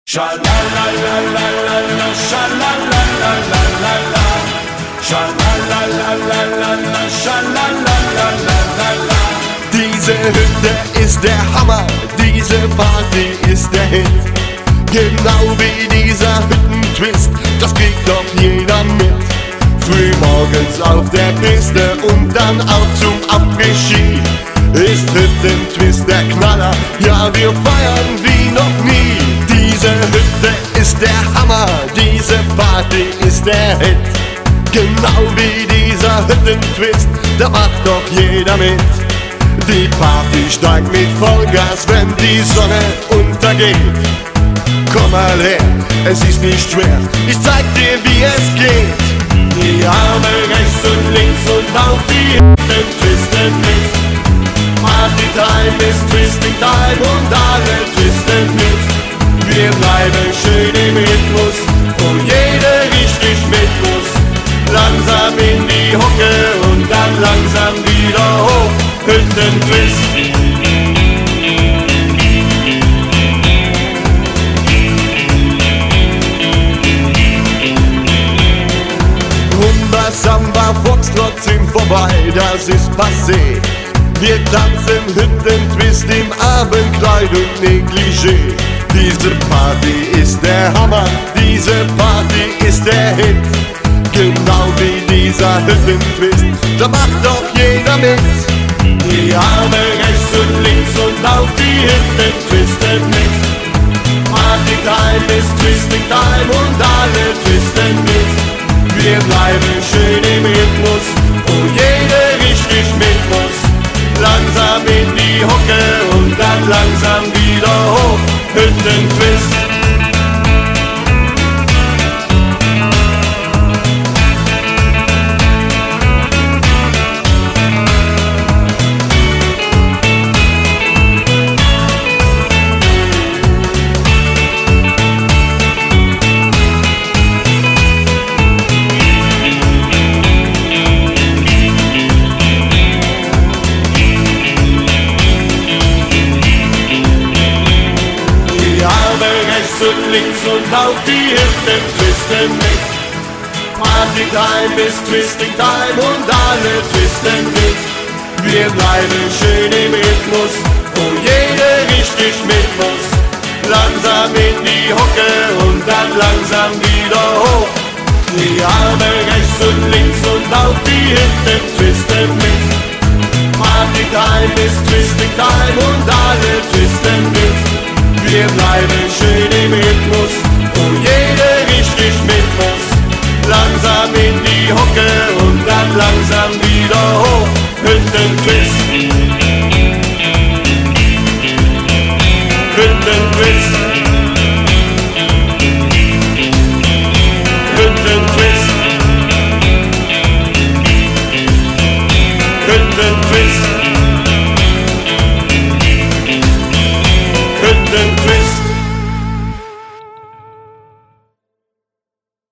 Schalalalala, schalalalala, schalalalala, schalalalala. Diese Hütte ist der Hammer, diese Party ist der Hit. Genau wie dieser Hüttentwist, das kriegt doch jeder mit. Früh morgens auf der Piste und dann auch zum Après-Ski. Ist Hüttentwist der Knaller, ja wir feiern wie noch nie. Diese Hütte ist der Hammer, diese Party ist der Hit. Genau wie dieser Hüttentwist, da macht doch jeder mit. Die Party steigt mit Vollgas, wenn die Sonne untergeht. Komm mal her, es ist nicht schwer, ich zeig dir wie es geht. Die Arme rechts und links und auf die Hütten twisten mit. Party Time ist Twisting Time und alle twisten mit. Wir bleiben schön im Rhythmus, wo jeder richtig mit muss. Langsam in die Hocke und dann langsam wieder hoch. Hüttentwist. Rumba, Samba, Foxtrot sind vorbei, das ist passé. Wir tanzen Hüttentwist im Abendkleid und Negligé. Diese Party ist der Hammer, diese Party ist der Hit. Genau wie dieser Hüttentwist, da macht doch jeder mit. Die Arme rechts und links und auf die Hütten twisten mit. Party Time ist Twisting Time und alle twisten mit. Wir bleiben schön im Rhythmus, wo jeder richtig mit muss. Langsam in die Hocke und dann langsam wieder hoch. Hüttentwist. Und links und auf die Hütten twisten mit. Party Time ist Twisting Time und alle twisten mit. Wir bleiben schön im Rhythmus, wo jeder richtig mit muss. Langsam in die Hocke und dann langsam wieder hoch. Die Arme rechts und links und auf die Hütten twisten mit. Party Time ist Twisting Time und alle twisten mit. Wir bleiben schön im Rhythmus, wo jeder richtig mit muss. Langsam in die Hocke und dann langsam wieder hoch. Hüttentwist. Hüttentwist.